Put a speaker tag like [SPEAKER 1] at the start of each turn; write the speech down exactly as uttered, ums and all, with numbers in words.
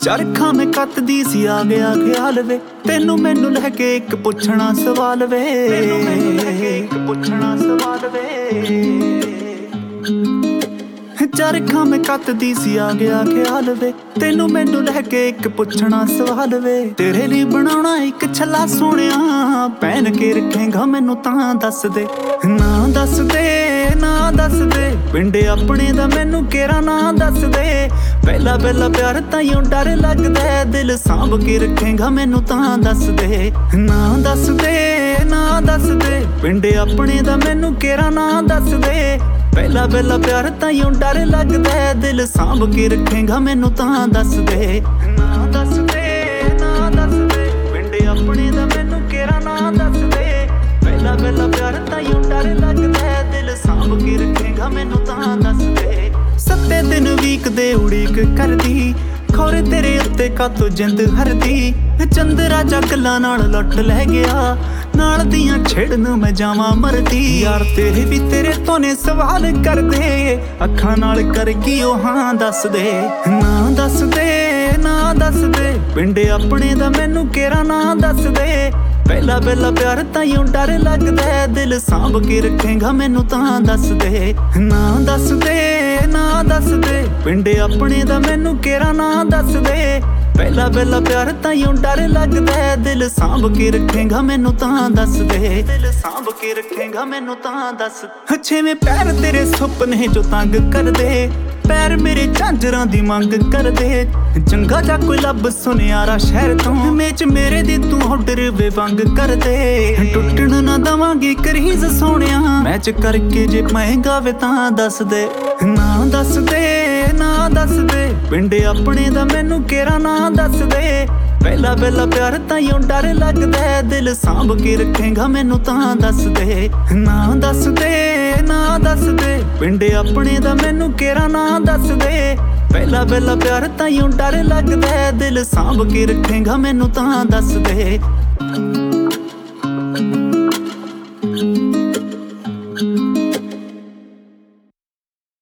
[SPEAKER 1] ਚਰਖਾ ਮੈਂ ਕੱਤਦੀ ਸੀ ਆ ਗਿਆ ਖਿਆਲ ਵੇ ਤੈਨੂੰ ਮੈਨੂੰ ਲੈ ਕੇ ਇੱਕ ਪੁੱਛਣਾ ਸਵਾਲ ਵੇ ਇੱਕ ਪੁੱਛਣਾ ਸਵਾਲ ਵੇ ਚਰਖਾ ਮੈਂ ਕੱਤਦੀ ਸੀ ਆ ਗਿਆ ਖਿਆਲ ਵੇ ਤੈਨੂੰ ਮੈਨੂੰ ਲੈ ਕੇ ਇੱਕ ਪੁੱਛਣਾ ਸਵਾਲ ਵੇ ਤੇਰੇ ਲਈ ਬਣਾਉਣਾ ਇੱਕ ਛੱਲਾ ਸੋਹਣਿਆ ਪਹਿਨ ਕੇ ਰੱਖੇਗਾ ਮੈਨੂੰ ਤਾਂ ਦੱਸ ਦੇ ਨਾ ਦੱਸ ਦੇ ਨਾ ਦੱਸ ਦੇ ਪਿੰਡ ਆਪਣੇ ਦਾ ਮੈਨੂੰ ਕਿਹੜਾ ਨਾ ਦੱਸ ਦੇ ਪਹਿਲਾ ਪਹਿਲਾ ਪਿਆਰ ਤਾਈਓ ਡਰ ਲੱਗਦਾ ਦਿਲ ਸਾਂਭ ਕੇ ਰੱਖੇਗਾ ਮੈਨੂੰ ਤਾਂ ਦੱਸ ਦੇ ਨਾ ਦੱਸ ਦੇ ਨਾ ਦੱਸ ਦੇ ਪਿੰਡ ਆਪਣੇ ਦਾ ਮੈਨੂੰ ਕਿਹੜਾ ਨਾ ਦੱਸ ਦੇ ਪਹਿਲਾ ਪਹਿਲਾ ਪਿਆਰ ਤਾਈਓ ਡਰ ਲੱਗਦਾ ਦਿਲ ਸਾਂਭ ਕੇ ਰੱਖੇਗਾ ਮੈਨੂੰ ਤਾਂ ਦੱਸ ਦੇ ਨਾ ਦੱਸ ਦੇ ਨਾ ਦੱਸ ਦੇ ਪਿੰਡ ਆਪਣੇ ਦਾ ਮੈਨੂੰ ਕਿਹੜਾ ਨਾ ਦੱਸ ਦੇ ਪਹਿਲਾ ਪਹਿਲਾ ਪਿਆਰ ਤਾਈਓ ਡਰ ਲੱਗਦਾ ਦਿਲ ਸਾਂਭ ਕੇ ਰੱਖੇਗਾ ਮੈਨੂੰ ਤਾਂ ਦੱਸ ਦੇ ਸੱਤੇ ਦਿਨ ਵੀਕ ਦੇ ਉਡੀਕ ਕਰਦੀ ਖੋਰੇ ਤੇਰੇ ਉੱਤੇ ਕਾਤੋਂ ਜਿੰਦ ਹਰਦੀ ਚੰਦਰਾ ਜੱਗਲਾਂ ਨਾਲ ਲੁੱਟ ਲੈ ਗਿਆ ਨਾਲ ਦੀਆਂ ਛੇੜਨ ਮੈਂ ਜਾਵਾਂ ਮਰਦੀ ਯਾਰ ਤੇਰੇ ਵੀ ਤੇਰੇ ਤੋਂ ਨੇ ਸਵਾਲ ਕਰਦੇ ਅੱਖਾਂ ਨਾਲ ਕਰ ਕੀ ਉਹ ਹਾਂ ਦੱਸ ਦੇ ਨਾ ਦੱਸ ਦੇ ਨਾ ਦੱਸ ਦੇ ਪਿੰਡ ਆਪਣੇ ਦਾ ਮੈਨੂੰ ਕਿਹੜਾ ਨਾ ਦੱਸ ਦੇ ਪਹਿਲਾ ਪਹਿਲਾ ਪਿਆਰ ਤਾਈਓ ਡਰ ਲੱਗਦਾ ਦਿਲ ਸਾਂਭ ਕੇ ਰੱਖੇਗਾ ਮੈਨੂੰ ਤਾਂ ਦੱਸ ਦੇ ਨਾ ਦੱਸ ਦੇ ਨਾ ਦੱਸ ਦੇ ਪਿੰਡ ਆਪਣੇ ਦਾ ਮੈਨੂੰ ਕਿਹੜਾ ਨਾ ਦੱਸ ਦੇ ਪਹਿਲਾ ਪਹਿਲਾ ਪਿਆਰ ਤਾਈਓ ਡਰ ਲੱਗਦਾ ਦਿਲ ਸਾਂਭ ਕੇ ਰੱਖੇਗਾ ਮੈਨੂੰ ਤਾਂ ਦੱਸ ਦੇ ਦਿਲ ਸਾਂਭ ਕੇ ਰੱਖੇਗਾ ਮੈਨੂੰ ਤਾਂ ਦੱਸ ਛੇਵੇਂ ਪੈਰ ਤੇਰੇ ਸੁਪਨੇ ਜੋ ਤੰਗ ਕਰਦੇ ਪੈਰ ਮੇਰੇ ਝਾਂਜਰਾਂ ਦੀ ਮੰਗ ਕਰਦੇ ਚੰਗਾ ਜਾ ਕੋਈ ਲੱਭ ਸੁਨਿਆਰਾ ਸ਼ਹਿਰ ਤੋਂ ਮੇਚ ਮੇਰੇ ਦੀ ਤੂੰ ਆਰਡਰ ਵੇ ਵੰਗ ਕਰਦੇ ਟੁੱਟਣ ਨਾ ਦਵਾਂਗੀ ਕਰੀਜ਼ ਸੋਹਣਿਆ ਮੈਚ ਕਰਕੇ ਜੇ ਮਹਿੰਗਾ ਵੇ ਤਾਂ ਦੱਸ ਦੇ ਨਾ ਦੱਸ ਦੇ ਨਾ ਦੱਸ ਦੇ ਪਿੰਡ ਆਪਣੇ ਦਾ ਮੈਨੂੰ ਕਿਹੜਾ ਨਾ ਦੱਸ ਦੇ ਪਹਿਲਾ ਪਹਿਲਾ ਪਿਆਰ ਤਾਈਓ ਡਰ ਲੱਗਦਾ ਦਿਲ ਸਾਂਭ ਕੇ ਰੱਖੇਗਾ ਮੈਨੂੰ ਤਾਂ ਦੱਸ ਦੇ ਨਾ ਦੱਸ ਦੇ ਨਾ ਦੱਸ ਦੇ ਪਿੰਡ ਆਪਣੇ ਦਾ ਮੈਨੂੰ ਕਿਹੜਾ ਨਾ ਦੱਸ ਦੇ ਪਹਿਲਾ ਪਹਿਲਾ ਪਿਆਰ ਤਾਈਓ ਡਰ ਲੱਗਦਾ ਦਿਲ ਸਾਂਭ ਕੇ ਰੱਖੇਗਾ ਮੈਨੂੰ ਤਾਂ ਦੱਸ ਦੇ